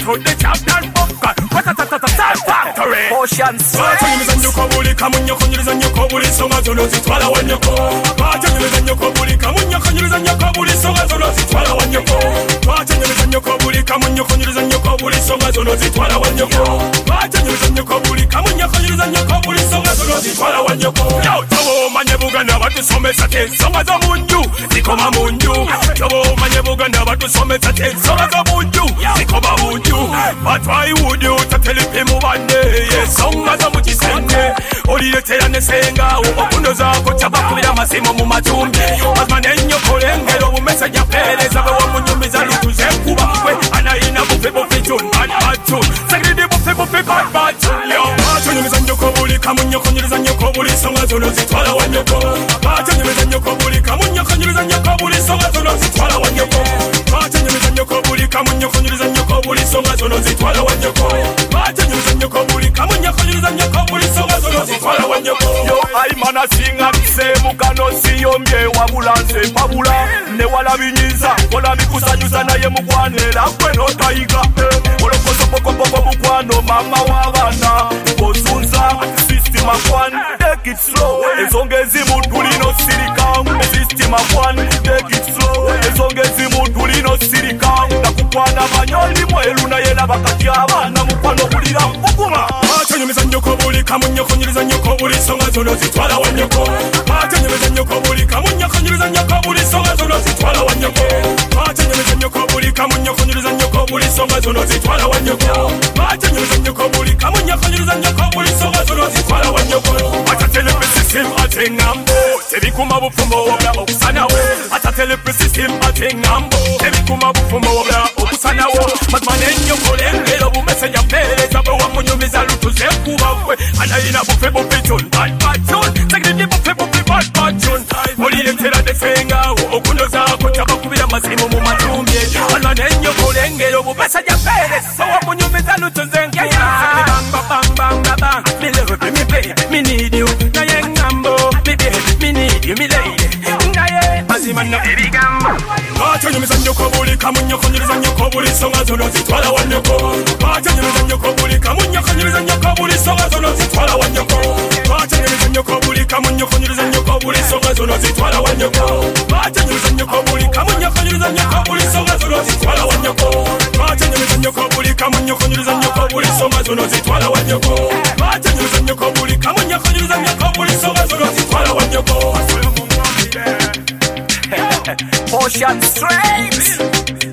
put the champion book. Factory. Ocean straight. Bachanyumiza nyoko buli kamunyo kunyuriza nyoko buli songa zono zitwala wanyoko. Bachanyumiza nyoko buli kamunyo kunyuriza nyoko buli songa zono zitwala wanyoko. Bachanyumiza nyoko buli kamunyo kunyuriza nyoko buli songa zono zitwala wanyoko. Bachanyumiza nyoko buli kamunyo kunyuriza nyoko buli songa zono zitwala wanyoko. Yo tobo manye Buganda batusomesa te songa zo munju zikoma munju. Tobo manye Buganda batusomesa te songa zo munju zikoma munju. But why would you tell him one day? Yes, songa zo mukisenge. Oliretera nesenga okunoza ko tabakubira masimo mu matumbi. Bazmane nyoko lengero bumesajja pereza bawo munyumiza lutuze kuba kwe anayina bufe bufe tun batu. Sagidi bufe bufe batu. Yo, bachanyumiza nyoko buli kamunyo kunyuriza nyoko buli songa zono zitwala wanyoko. Bachanyumiza nyoko buli kamunyo kunyuriza nyoko buli songa zono zitwala wanyoko. Bachanyumiza nyoko buli kamunyo kunyuriza nyoko buli songa zono zitwala wanyoko. Bachanyumiza nyoko buli kamunyo kunyuriza nyoko buli songa zono zitwala wanyoko. Yo aimana singa kisemukano siyombye wabulanze pabula ne walabinyiza kola bikusanyuza naye mugwanera kwe notayiga olokoso poko poko mukwano mama wabana bozunza system akwan take it slow ezongezi mutulino sirikam system akwan take it slow ezongezi mutulino sirikam nakukwana banyoli mwelu naye nabakati abana mukwano kulira mbuguma. Bachanyumiza nyoko buli kamunyo kunyuriza nyoko buli songa zono zitwala wanyoko. Bachanyumiza nyoko buli kamunyo kunyuriza nyoko buli songa zono zitwala wanyoko. Bachanyumiza nyoko buli kamunyo kunyuriza nyoko buli songa zono zitwala wanyoko. Bachanyumiza nyoko buli kamunyo kunyuriza nyoko buli songa zono zitwala wanyoko. Atatele system atengambo tebikuma bufumbo obla okusanawo. Atatele system atengambo tebikuma bufumbo obla okusanawo. Batmane nyoko lengero bumesajja pereza bawo munyumiza lutuze kuba kwe anayina bufe bufe tun batu. Sagidi bufe bufe batu. Oliretera nesenga okunoza ko tabakubira masimo mu matumbi. Alane nyoko lengero bumesajja pereza bawo munyumiza lutuze kuba bang bang bang bang. Me love me baby, me need you. Naye ngambo, me baby, me need you, me lady. Naye mazima no ebigambo. Bachanyumiza nyoko buli kamunyo kunyuriza nyoko buli songa zono zitwala wanyoko. Bachanyumiza nyoko buli kamunyo kunyuriza nyoko buli songa zono zitwala wanyoko. Bachanyumiza nyoko buli kamunyo kunyuriza nyoko buli songa zono zitwala wanyoko. Bachanyumiza nyoko buli kamunyo kunyuriza nyoko buli songa zono zitwala wanyoko. Bachanyumiza nyoko buli kamunyo kunyuriza nyoko buli songa zono zitwala wanyoko. Bachanyumiza nyoko buli kamunyo kunyuriza nyoko buli songa zono zitwala wanyoko. Ocean straight.